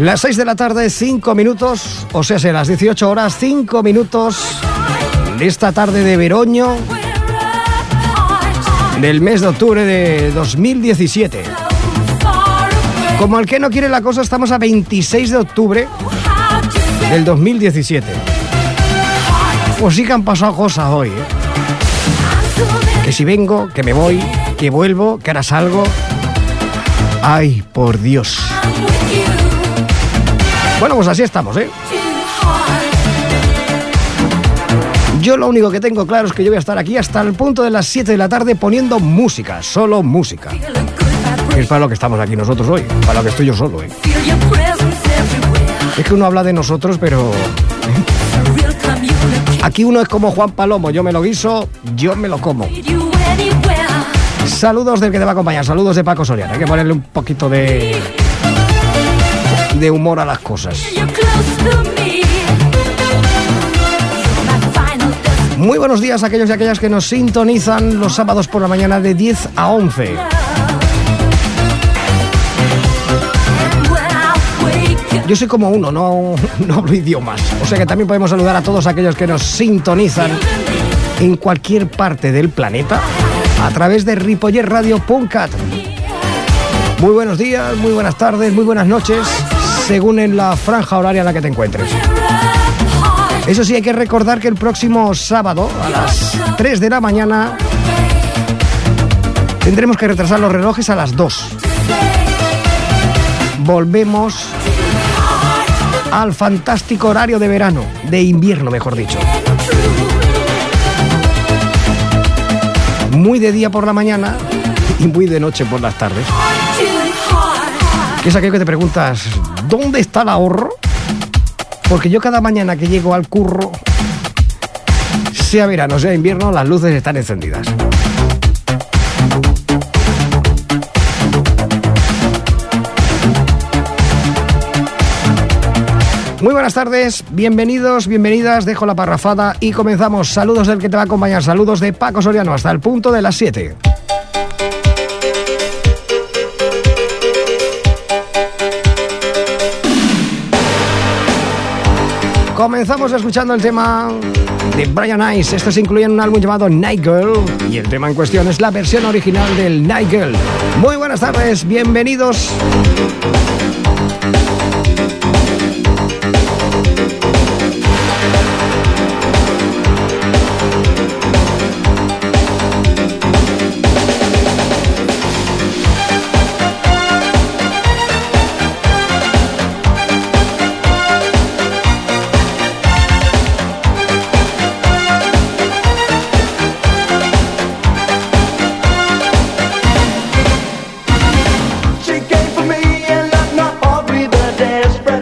Las 6 de la tarde, 5 minutos, o sea, las 18 horas, 5 minutos de esta tarde de veroño del mes de octubre de 2017. Como el que no quiere la cosa, estamos a 26 de octubre del 2017. Pues sí que han pasado cosas hoy, ¿eh? Que si vengo, que me voy, que vuelvo, que ahora salgo. Ay, por Dios. Bueno, pues así estamos, ¿eh? Yo lo único que tengo claro es que yo voy a estar aquí hasta el punto de las 7 de la tarde poniendo música, solo música. Es para lo que estamos aquí nosotros hoy, para lo que estoy yo solo, ¿eh? Es que uno habla de nosotros, pero... Aquí uno es como Juan Palomo, yo me lo guiso, yo me lo como. Saludos del que te va a acompañar, saludos de Paco Soriano. Hay que ponerle un poquito de humor a las cosas. Muy buenos días a aquellos y aquellas que nos sintonizan los sábados por la mañana de 10 a 11. Yo soy como uno, no hablo idiomas. O sea que también podemos saludar a todos aquellos que nos sintonizan en cualquier parte del planeta a través de ripollerradio.cat. Muy buenos días, muy buenas tardes, muy buenas noches, según en la franja horaria en la que te encuentres. Eso sí, hay que recordar que el próximo sábado a las 3 de la mañana tendremos que retrasar los relojes a las 2. Volvemos al fantástico horario de verano, de invierno mejor dicho. Muy de día por la mañana y muy de noche por las tardes. ¿Qué es aquello que te preguntas? ¿Dónde está el ahorro? Porque yo cada mañana que llego al curro, sea verano, sea invierno, las luces están encendidas. Muy buenas tardes, bienvenidos, bienvenidas, dejo la parrafada y comenzamos. Saludos del que te va a acompañar, saludos de Paco Soriano hasta el punto de las 7. Comenzamos escuchando el tema de Brian Ice. Esto se incluye en un álbum llamado Night Girl y el tema en cuestión es la versión original del Night Girl. Muy buenas tardes, bienvenidos. She came for me and not all breathe the desperate.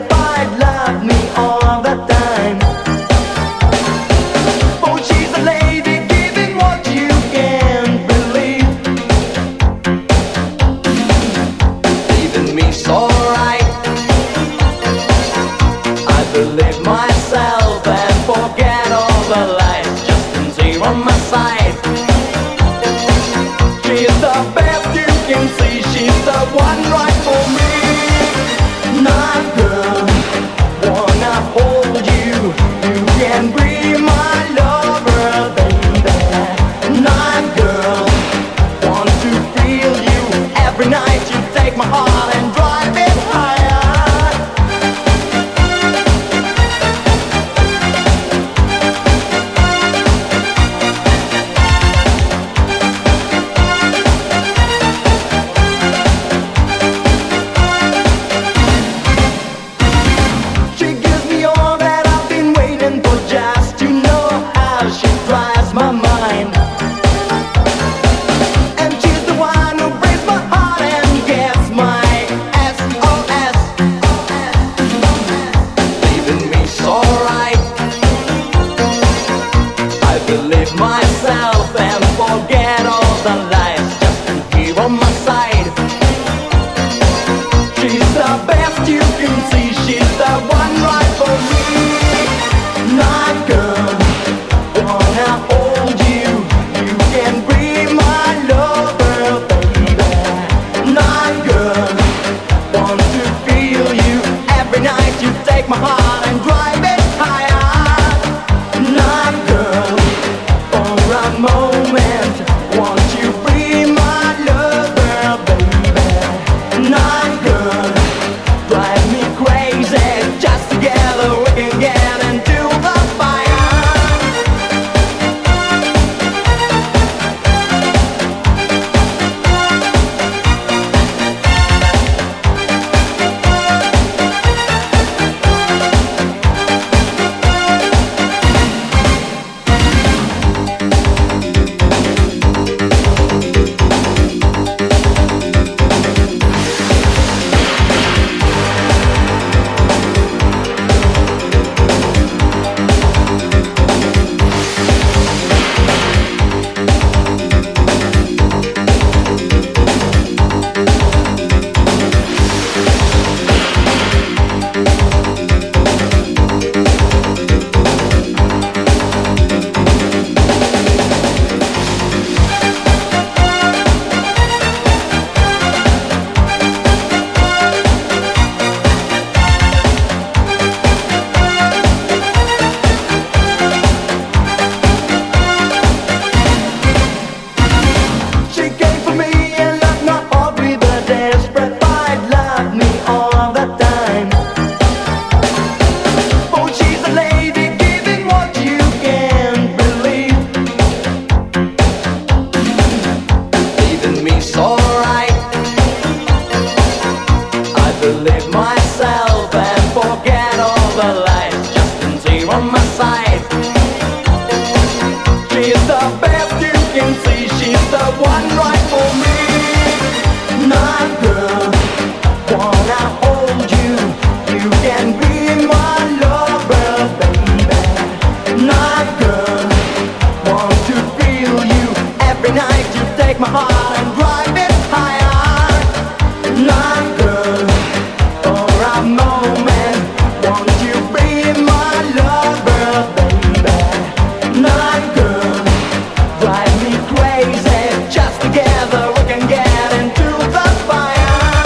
take my heart and drive it higher. Night girl, for a moment, won't you be my lover, baby? Night girl, drive me crazy. Just together we can get into the fire.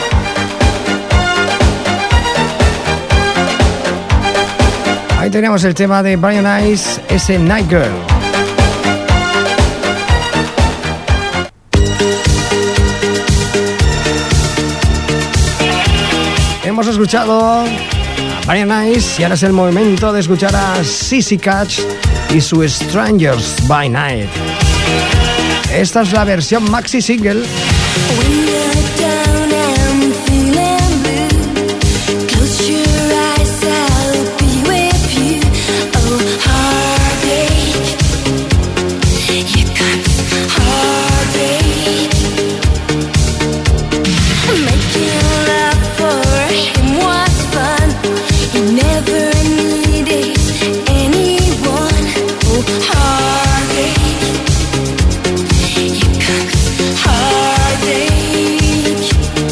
Ahí tenemos el tema de Brian Ice, ese Night Girl. Hemos escuchado a Brian Ice y ahora es el momento de escuchar a Sissy Catch y su Strangers by Night. Esta es la versión maxi single. Heartache.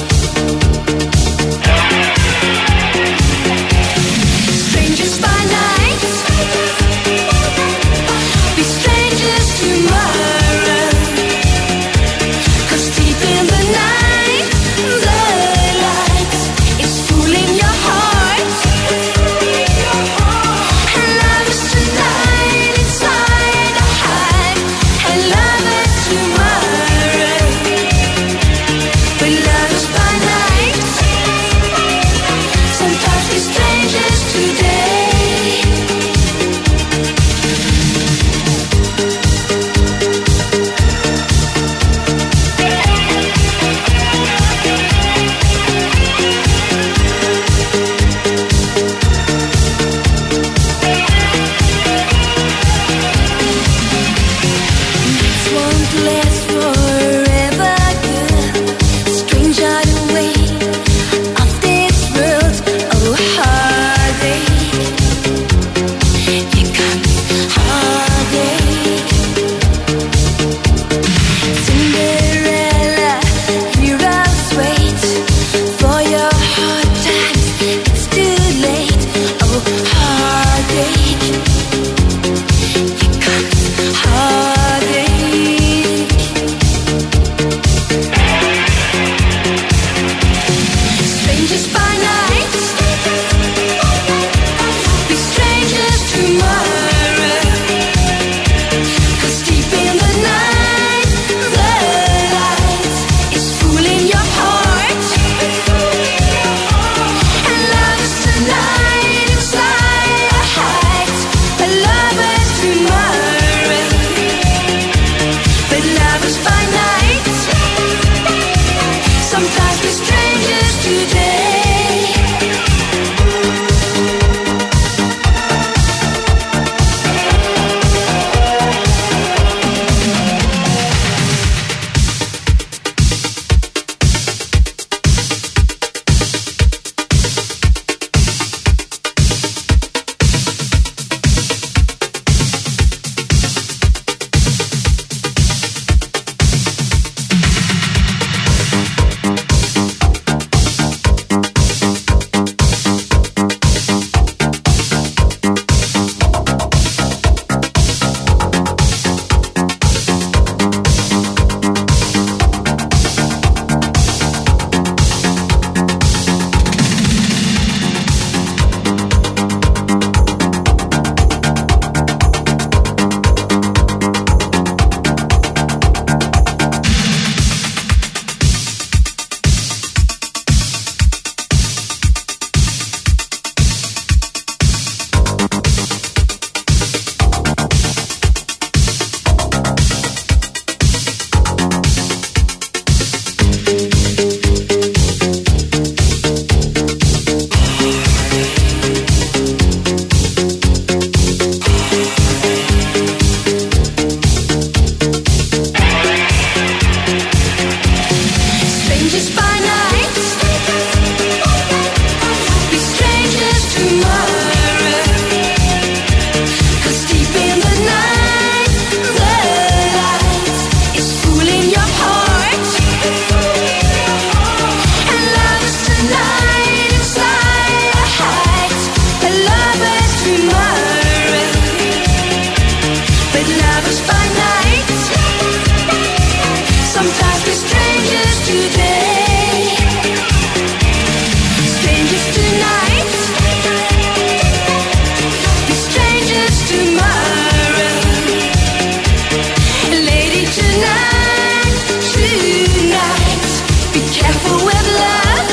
careful with love.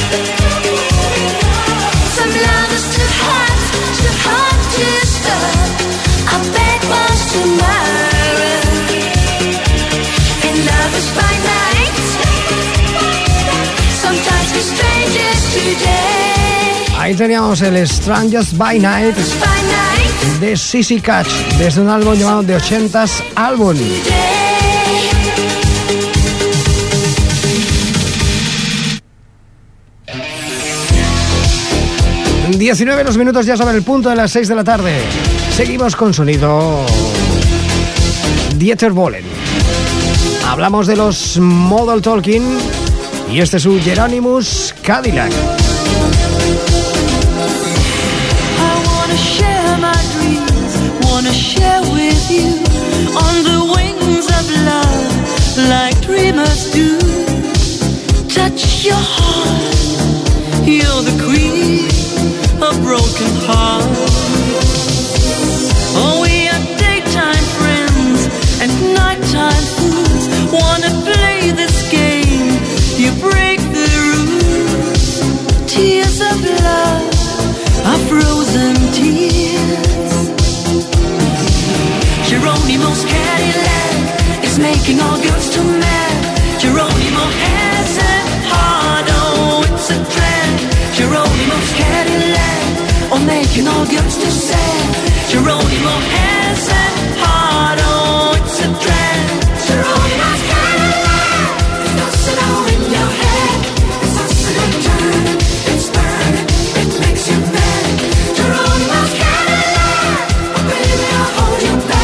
Some love is too hard to stop. I beg once tomorrow. And love is by night. Sometimes we're strangers today. Ahí teníamos el Strangers by Night de Sissy Catch, desde un álbum llamado The 80s Album. 19 los minutos ya sobre el punto de las 6 de la tarde. Seguimos con sonido Dieter Bohlen. Hablamos de los Model Talking y este es su Hieronymus Cadillac. Wanna share with you on the wings of love, like dreamers do. Touch your heart, you're the queen of broken hearts. Oh, we are daytime friends and nighttime fools. Wanna play this game, you break the rules. Tears of love are frozen tears. Geronimo's Cadillac is making all girls too mad. Geronimo has a heart, oh, it's a trend. Geronimo's Cadillac, oh, making all girls too sad. Geronimo has a heart, oh, it's a trend. Geronimo's Cadillac, it's tossing all in your head. It's tossing and turning, it's burning, it makes you mad. Geronimo's Cadillac, oh, baby, I'll hold you back.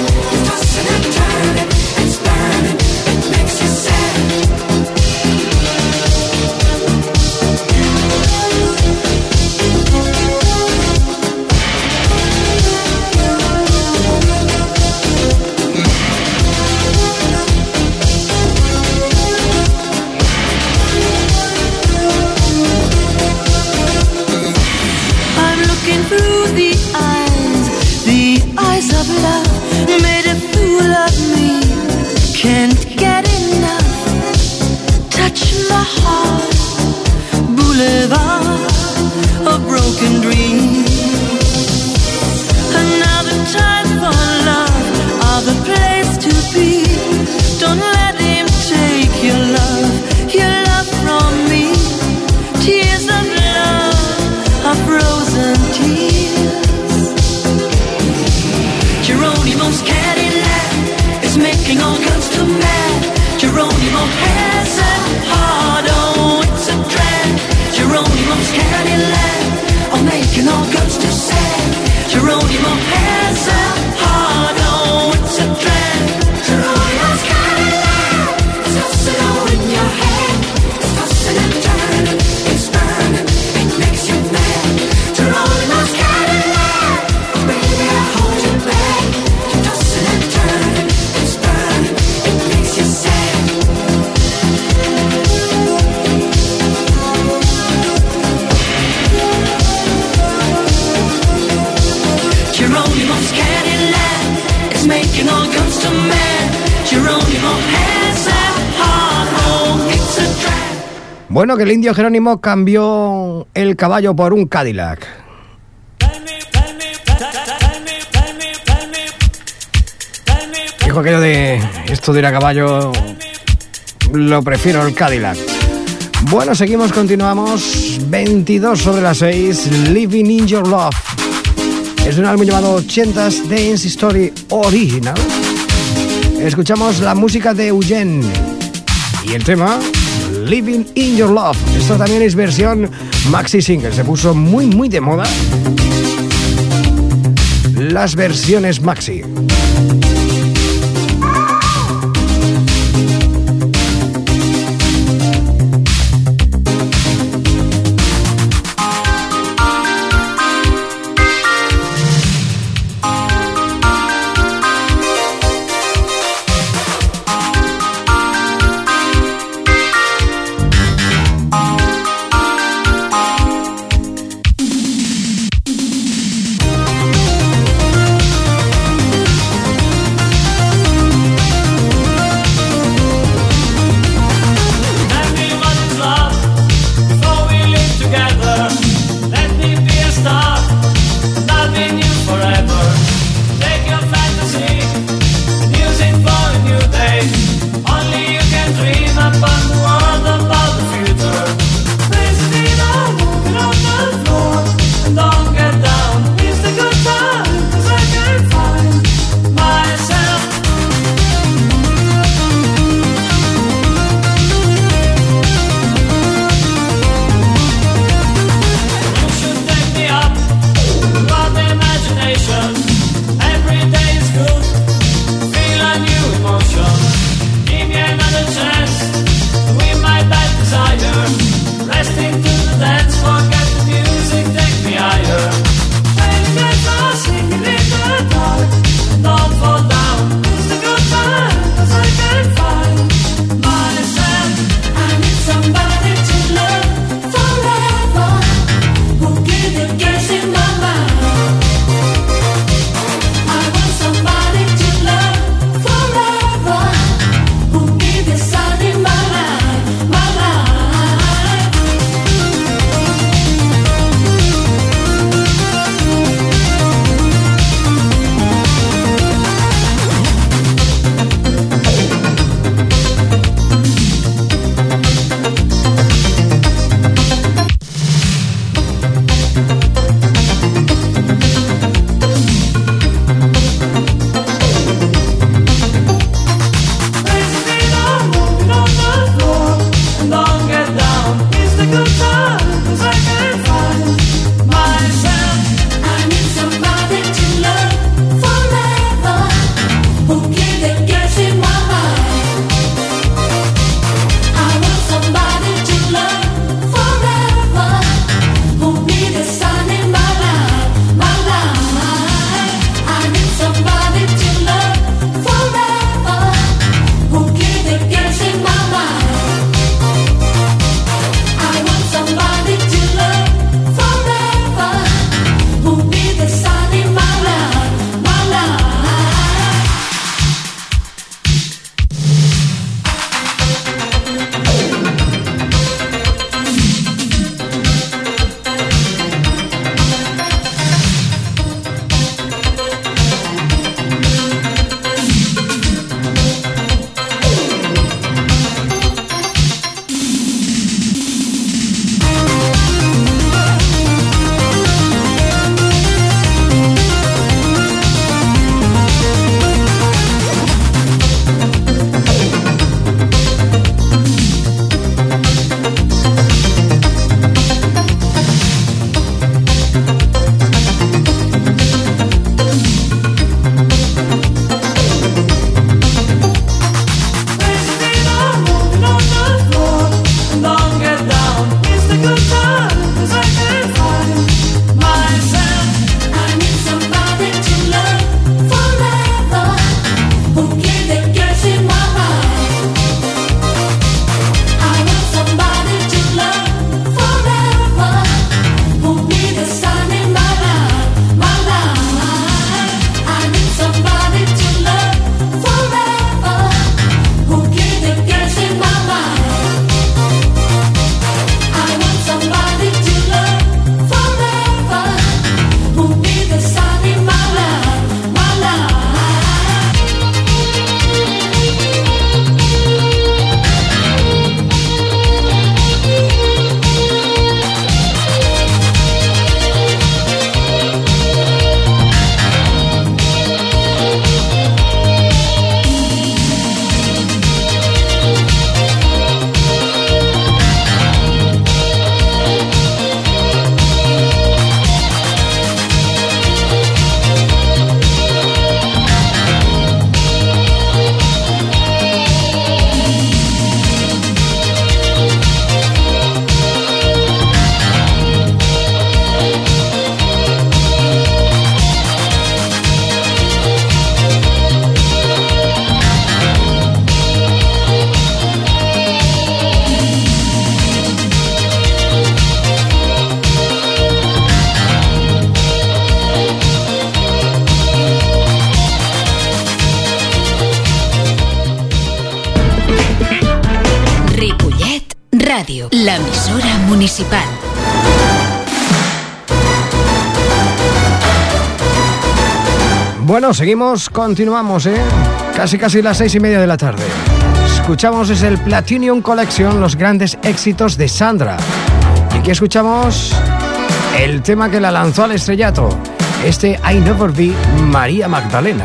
Bueno, que el indio Jerónimo cambió el caballo por un Cadillac. Dijo aquello de esto de ir a caballo, lo prefiero el Cadillac. Bueno, seguimos, continuamos. 22 sobre las 6, Living in Your Love. Es un álbum llamado 80s Dance Story Original. Escuchamos la música de Eugene y el tema Living in Your Love. Esto también es versión maxi single. Se puso muy de moda las versiones maxi. Radio, la emisora municipal. Bueno, seguimos, continuamos, casi las 6:30 de la tarde. Escuchamos desde el Platinum Collection los grandes éxitos de Sandra. Y aquí escuchamos el tema que la lanzó al estrellato, I Never Be María Magdalena.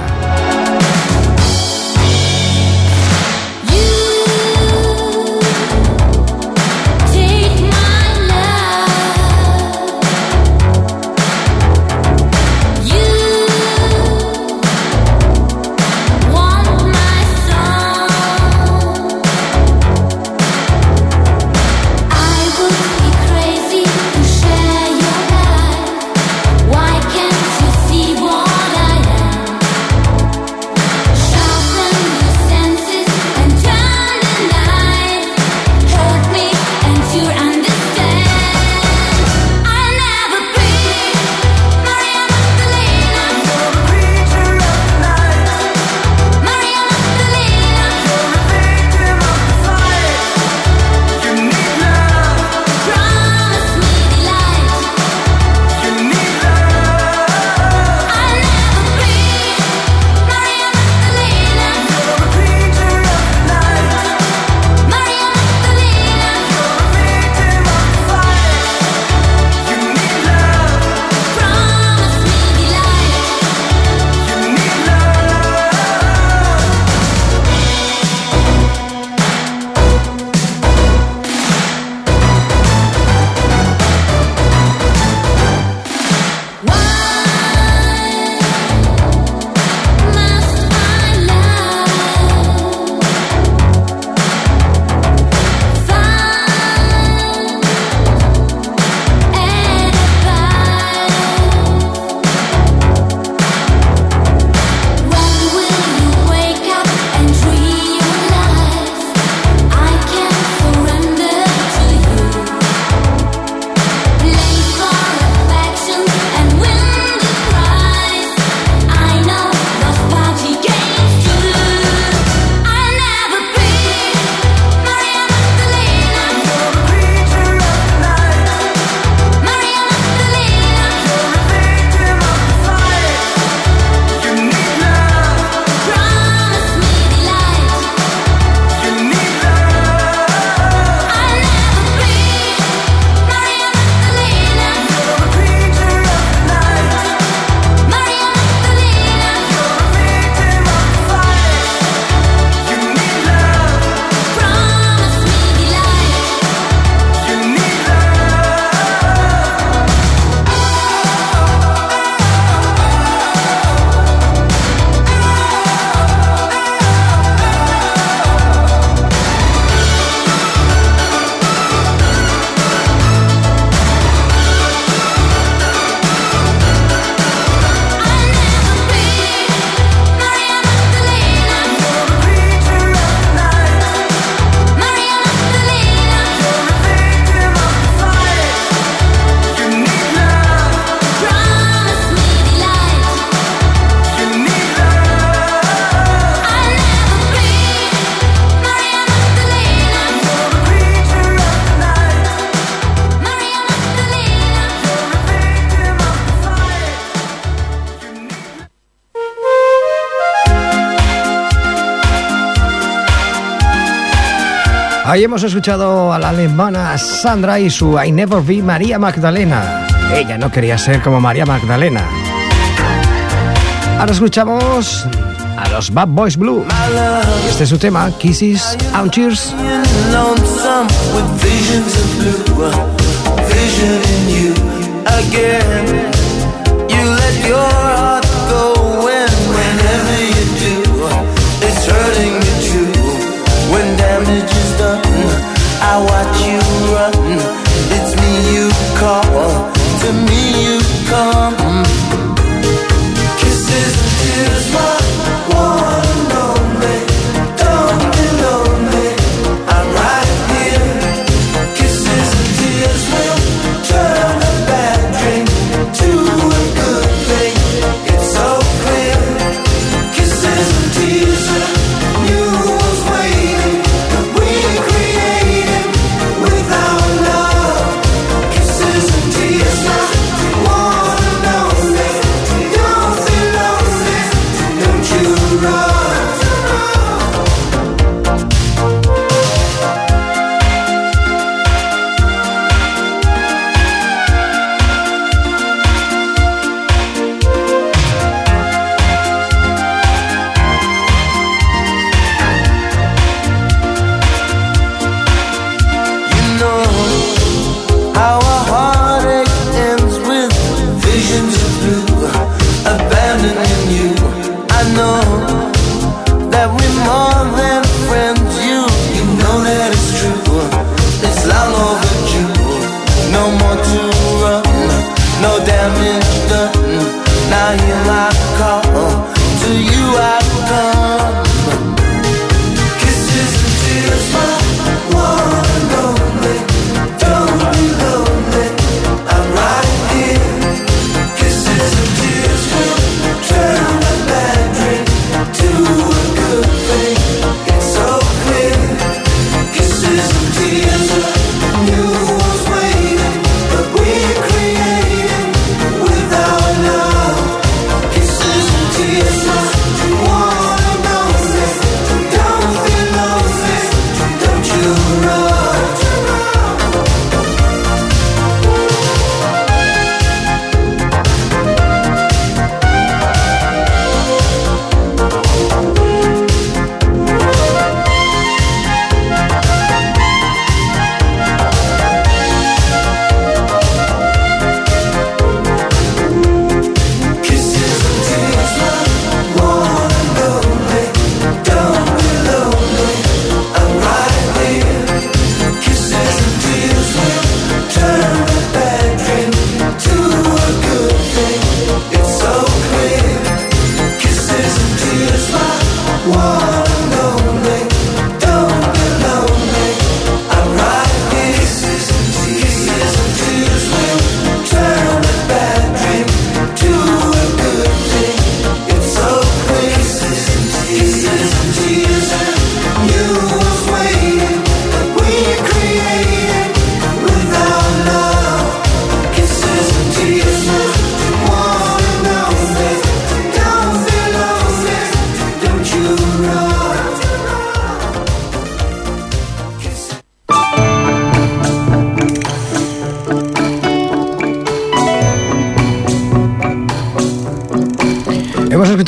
Ahí hemos escuchado a la alemana Sandra y su I Never Be María Magdalena. Ella no quería ser como María Magdalena. Ahora escuchamos a los Bad Boys Blue. Este es su tema, Kisses and Cheers. When damage is done, I watch you run. It's me you call, to me you come. Kisses and tears, my one and only. Don't be lonely, I'm right here. Kisses and tears will turn a bad drink to a good thing. It's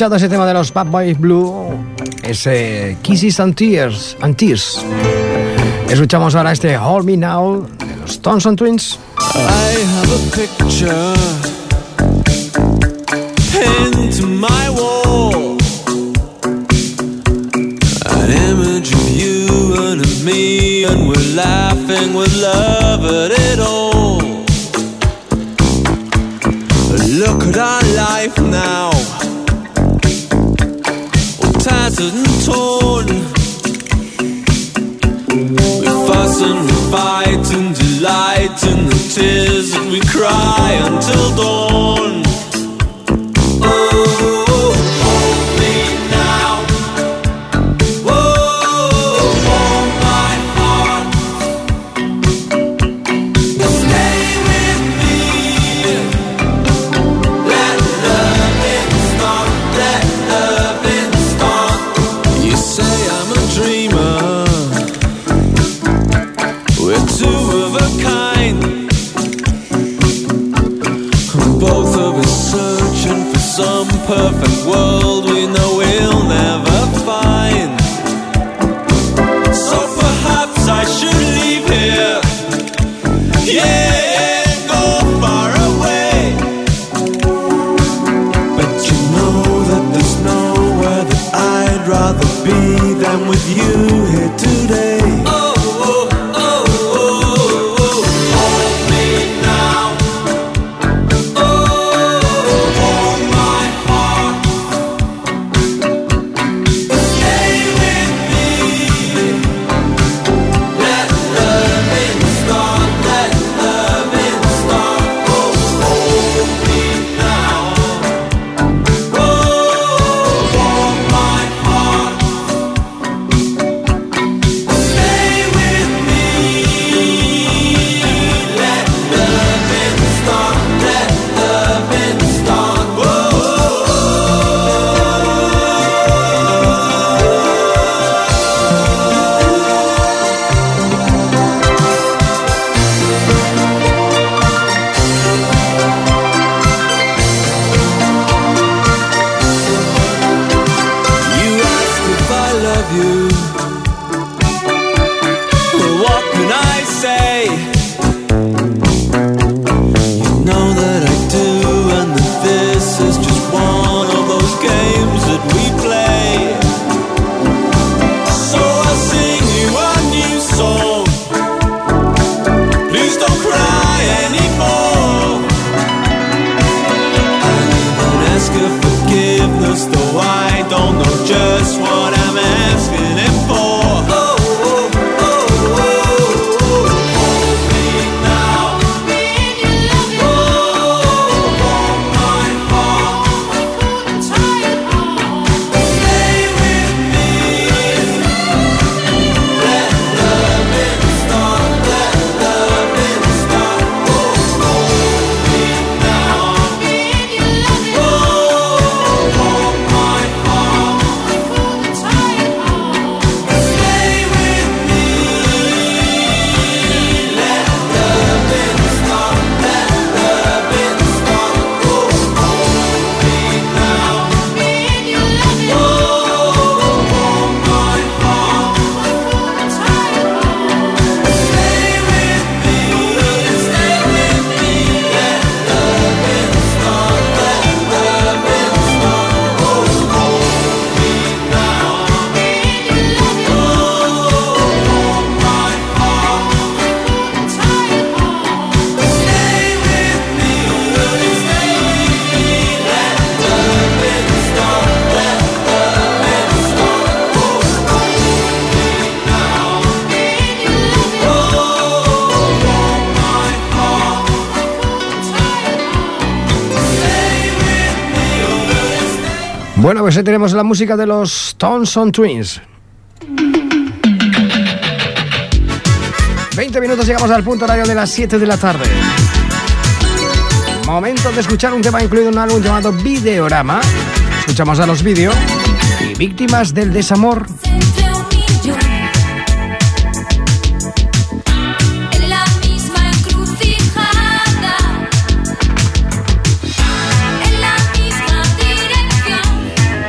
escuchado ese tema de los Bad Boys Blue, ese Kisses and Tears. Escuchamos ahora este Hold Me Now de los Thompson Twins. I have a picture pinned to my wall, an image of you and of me, and we're laughing with love at it all. Look at our life now, all tattered and torn. We fuss and we fight and delight in the tears that we cry until dawn. Oh, hold me now. Oh, hold my heart. Stay with me. Let loving start. Let loving start. You say I'm a dreamer. We're two of a kind. Both of us searching for some perfect world we know we'll never find. So perhaps I should leave here, yeah, and go far away. But you know that there's nowhere that I'd rather be than with you here today. Bueno, pues ahí tenemos la música de los Thompson Twins. 20 minutos, llegamos al punto horario de las 7 de la tarde. Momento de escuchar un tema incluido en un álbum llamado Videorama. Escuchamos a Los Video y Víctimas del Desamor. En la misma dirección.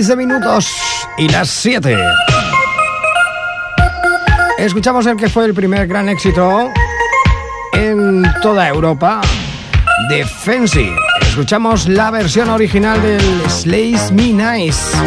15 minutos y las 7. Escuchamos el que fue el primer gran éxito en toda Europa de Fancy. Escuchamos la versión original del Slice Me Nice.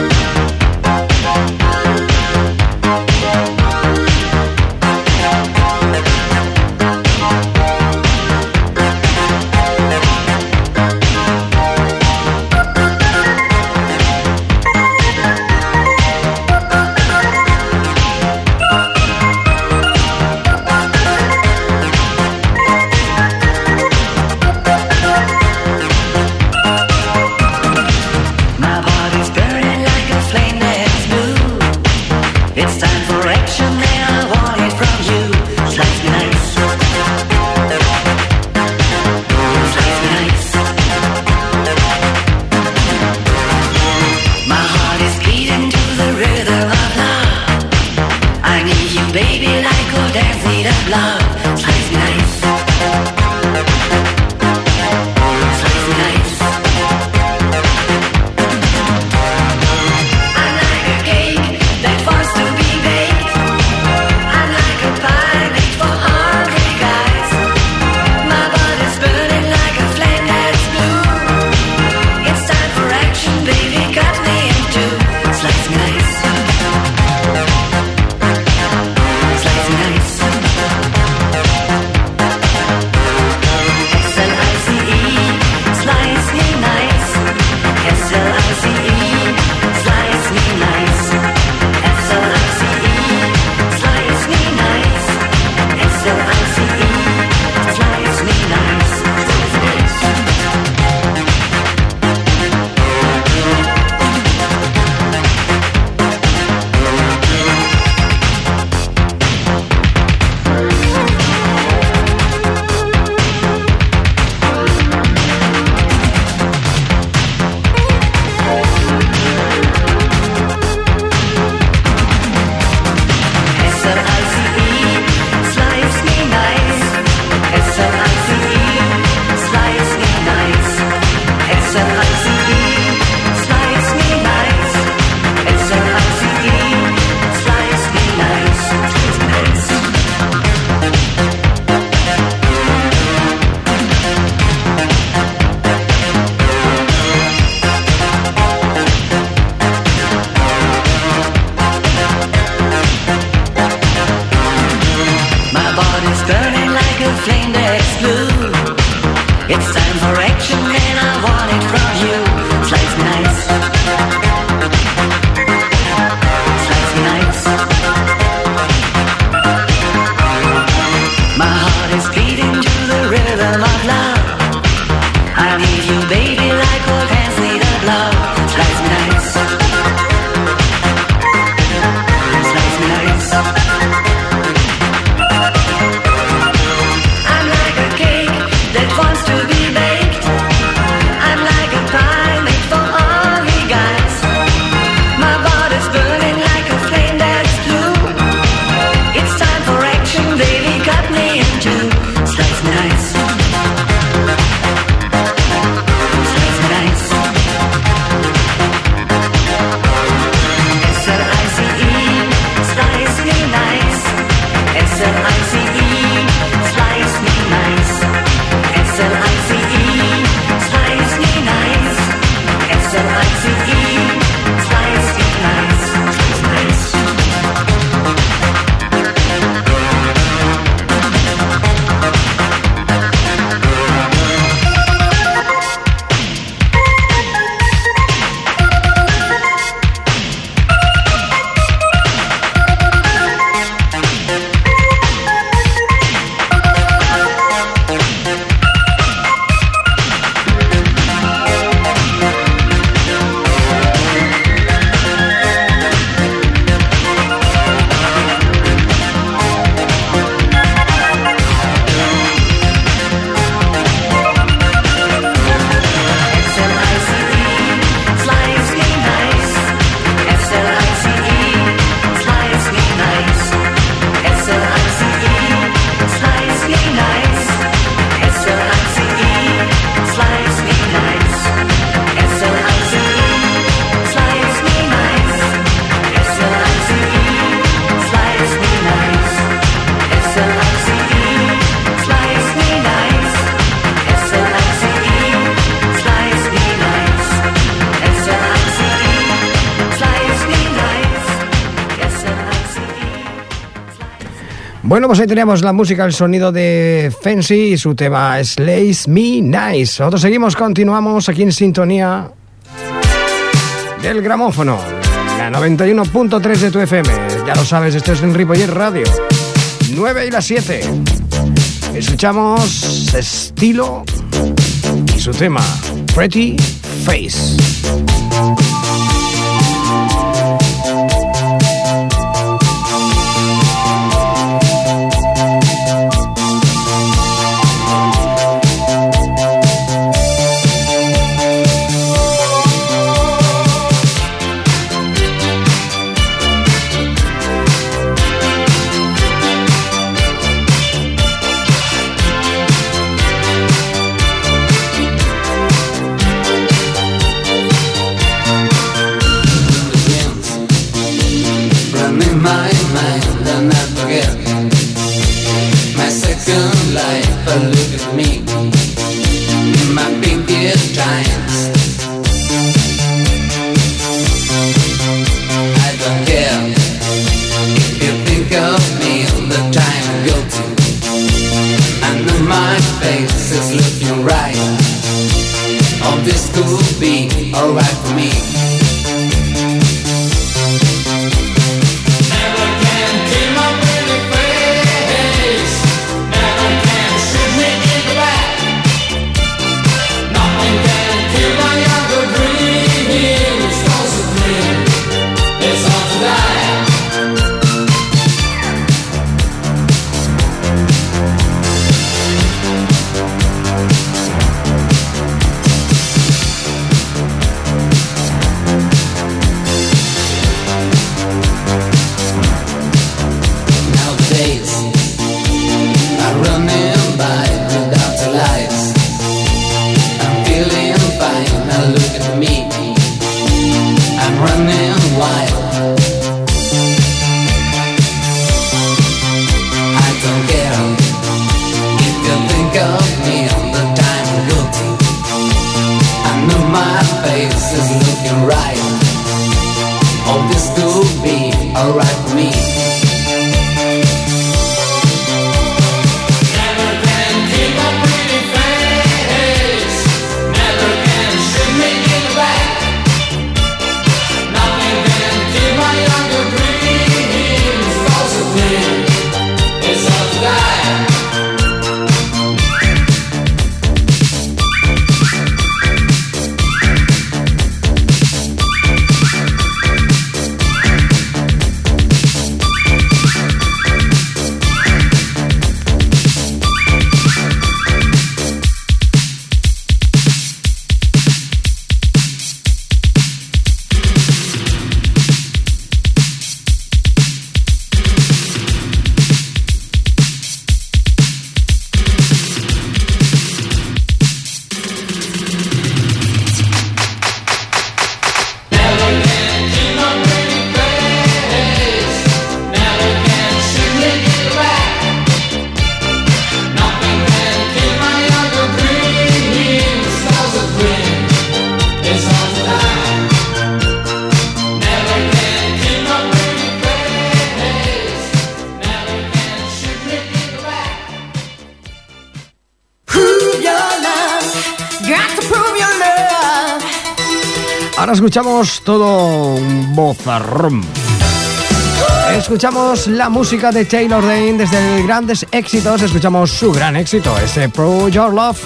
Bueno, pues ahí teníamos la música, el sonido de Fancy y su tema Slays Me Nice. Nosotros seguimos, continuamos aquí en sintonía del gramófono, la 91.3 de tu FM. Ya lo sabes, esto es en Ripollet Radio. 9 y las 7. Escuchamos Estilo y su tema Pretty Face. Ahora escuchamos todo un bozarrón. Escuchamos la música de Taylor Dayne desde el Grandes Éxitos. Escuchamos su gran éxito, ese Prove Your Love.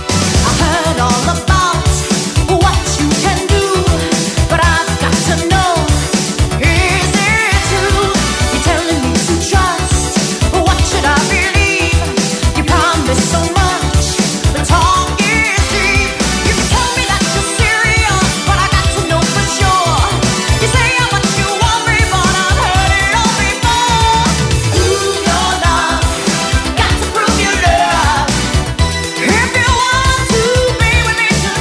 If you want to be with me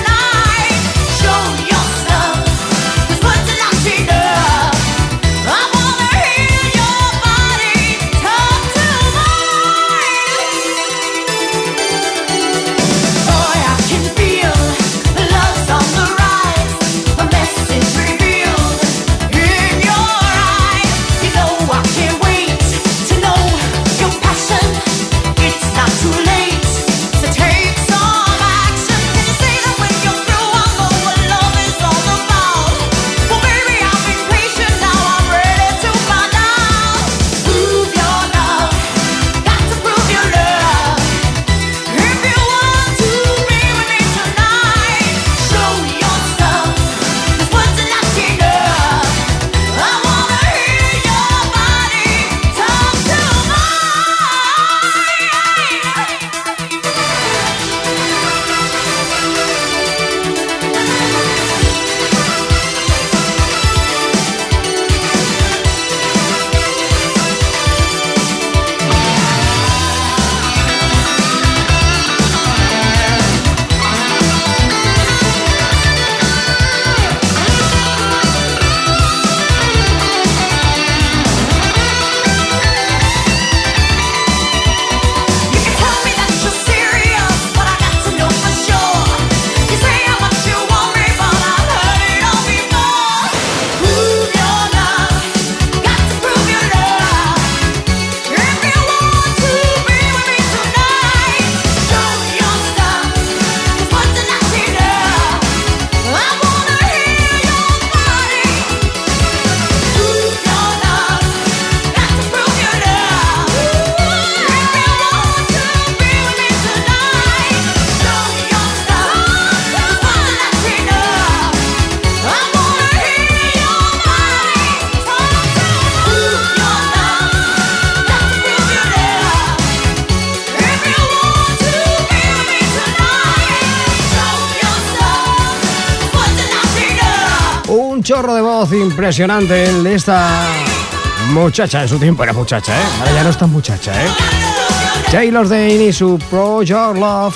chorro de voz impresionante el de esta muchacha. En su tiempo era muchacha, ¿eh? Ahora ya no es tan muchacha, ¿eh? Taylor Dayne y su Pro Your Love.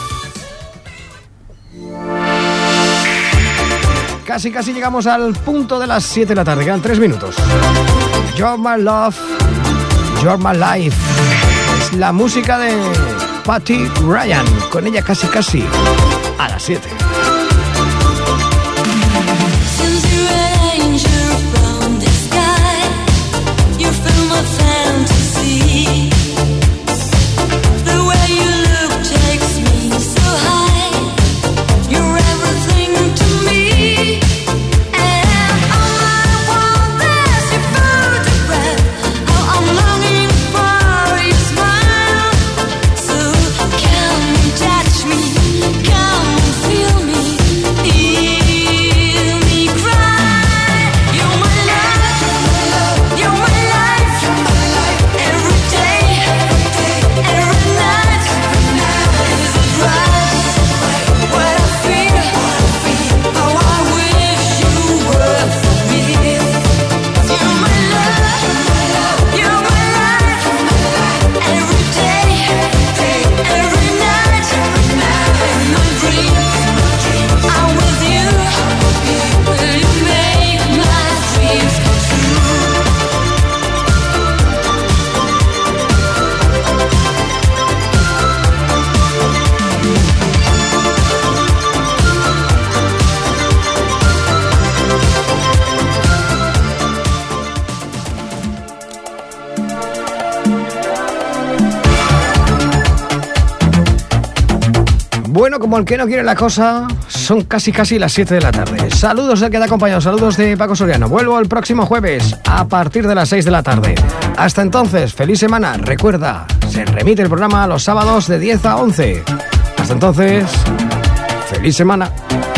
Casi llegamos al punto de las 7 de la tarde. Quedan 3 minutos. You're My Love, You're My Life. Es la música de Patty Ryan. Con ella casi a las 7. Since you're an angel from the sky, you fill my fantasy. The way you look takes me so high. You're everything to me. And all I want is your photograph. How I'm longing for your smile. So come and touch me, come and feel me. Bueno, como el que no quiere la cosa, son casi las 7 de la tarde. Saludos al que te ha acompañado, saludos de Paco Soriano. Vuelvo el próximo jueves a partir de las 6 de la tarde. Hasta entonces, feliz semana. Recuerda, se remite el programa los sábados de 10 a 11. Hasta entonces, feliz semana.